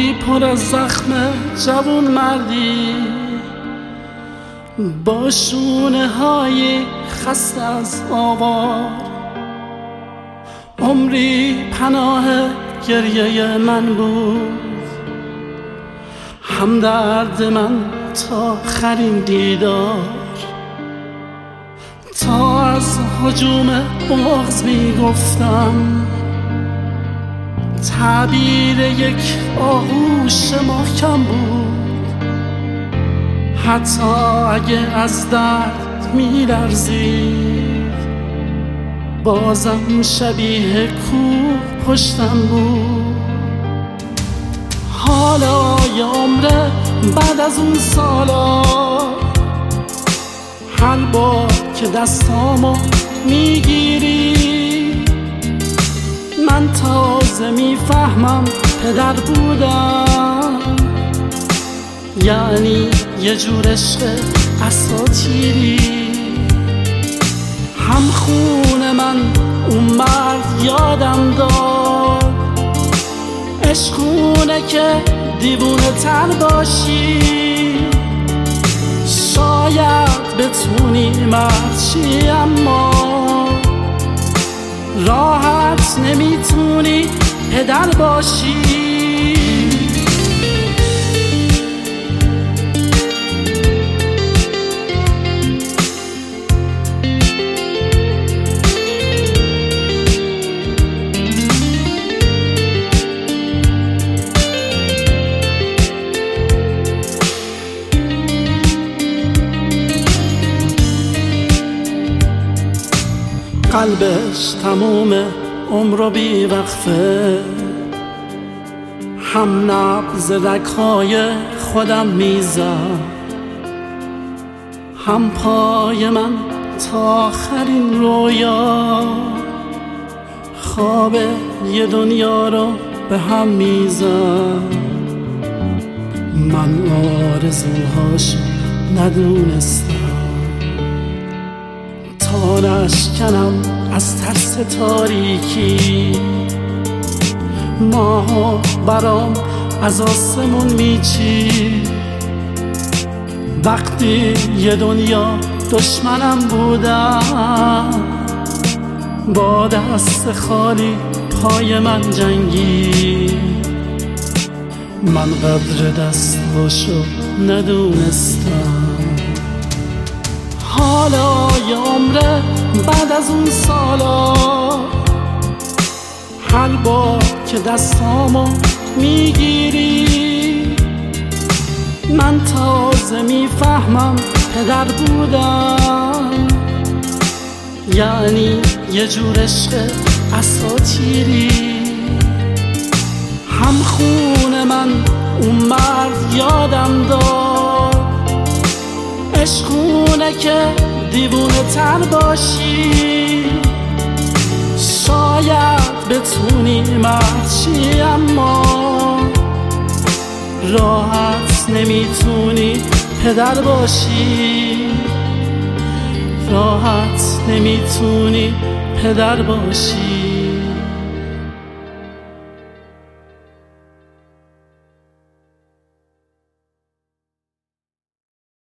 عمری پر از زخم جوون مردی، با شونه های خسته از آوار. عمری پناه گریه من بود، همدرد من تا آخرین دیدار. تا از هجوم بغض میگفتم، تعبیر یک آغوش محکم بود. حتی اگه از درد میلرزید، بازم شبیه کوه پشتم بود. حالا یه عمره بعد از اون سالا، هر بار که دستامو میگیری، من تازه میفهمم پدر بودم یعنی یه جور عشق اساطیری. هم خون من اون مرد یادم داد، عشقونه که دیوونه تر باشی، شاید بتونی مرد شی اما راحت نمیتونی پدر باشی. قلبش تموم عمر بی وقفه، هم نبض رگ‌های خودم میزد، هم پای من تا آخرین رویا، خواب یه دنیا رو به هم میزد. من آرزوهاش ندونستم، تا نشکنم از ترس تاریکی. ماها برام از آسمون میچید، وقتی یه دنیا دشمنم بودم، با دست خالی پای من جنگی. من قدر دستاشو ندونستم. حالا یه عمره بعد از اون سالا، هر بار که دستامو میگیری، من تازه میفهمم پدر بودم یعنی یه جور عشق اساطیری. هم خون من اون مرد یادم داد، عشقونه که دیوونه تر باشی، شاید بتونی مرد شی اما راحت نمیتونی پدر باشی. راحت نمیتونی پدر باشی.